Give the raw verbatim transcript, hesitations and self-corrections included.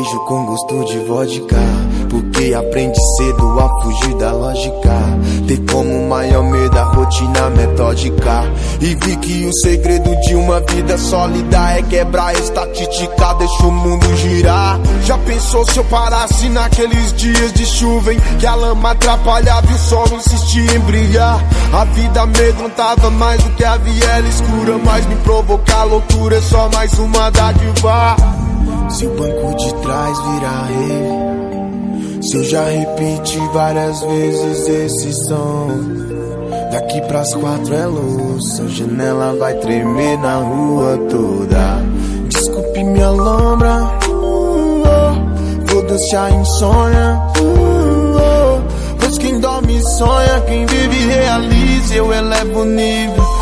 beijo com gosto de vodka, porque aprende cedo a fugir da lógica. Ter como maior medo a rotina metódica. E vi que o segredo de uma vida sólida é quebrar a estatística, deixa o mundo girar. Já pensou se eu parasse naqueles dias de chuva em que a lama atrapalhava e o sol insistia em brilhar? A vida amedrontava mais do que a viela escura, mas me provocar loucura é só mais uma dádiva. Se o banco de trás virar rave, se eu já repeti várias vezes esse som, daqui pras quatro é louça, a janela vai tremer na rua toda. Desculpe minha lombra, uh, oh, foda-se a insônia, uh, oh, pois quem dorme sonha, quem vive realiza, eu elevo o nível.